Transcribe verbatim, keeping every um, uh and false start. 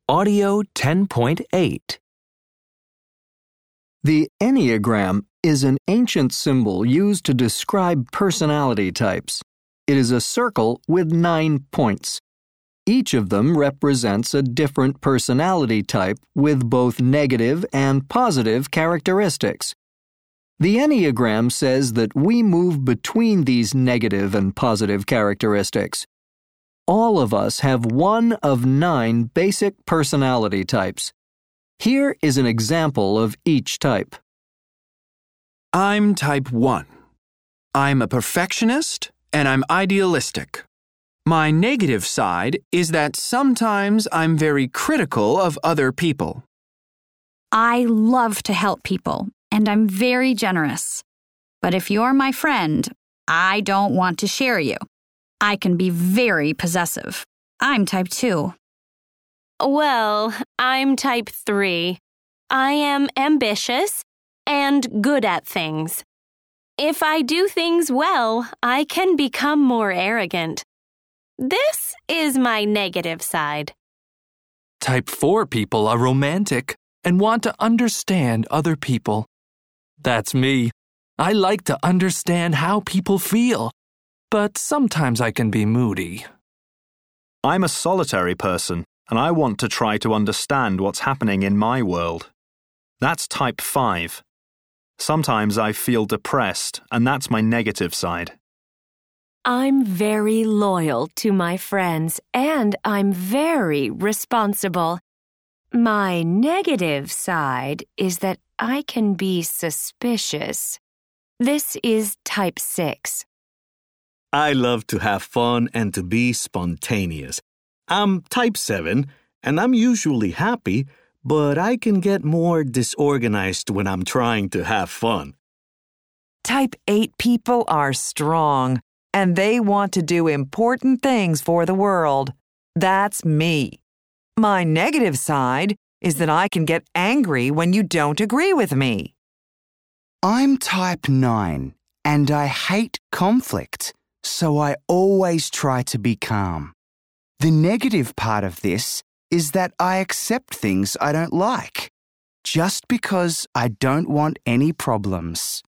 Audio ten point eight. The Enneagram is an ancient symbol used to describe personality types. It is a circle with nine points. Each of them represents a different personality type with both negative and positive characteristics. The Enneagram says that we move between these negative and positive characteristics. All of us have one of nine basic personality types. Here is an example of each type. I'm type one. I'm a perfectionist and I'm idealistic. My negative side is that sometimes I'm very critical of other people. I love to help people, and I'm very generous. But if you're my friend, I don't want to share you. I can be very possessive. I'm type two. Well, I'm type three. I am ambitious and good at things. If I do things well, I can become more arrogant. This is my negative side. Type four people are romantic and want to understand other people. That's me. I like to understand how people feel, but sometimes I can be moody. I'm a solitary person, and I want to try to understand what's happening in my world. That's type five. Sometimes I feel depressed, and that's my negative side. I'm very loyal to my friends, and I'm very responsible. My negative side is that I can be suspicious. This is type six. I love to have fun and to be spontaneous. I'm type seven, and I'm usually happy, but I can get more disorganized when I'm trying to have fun. Type eight people are strong, and they want to do important things for the world. That's me. My negative side is that I can get angry when you don't agree with me. I'm type nine, and I hate conflict, so I always try to be calm. The negative part of this is that I accept things I don't like, just because I don't want any problems.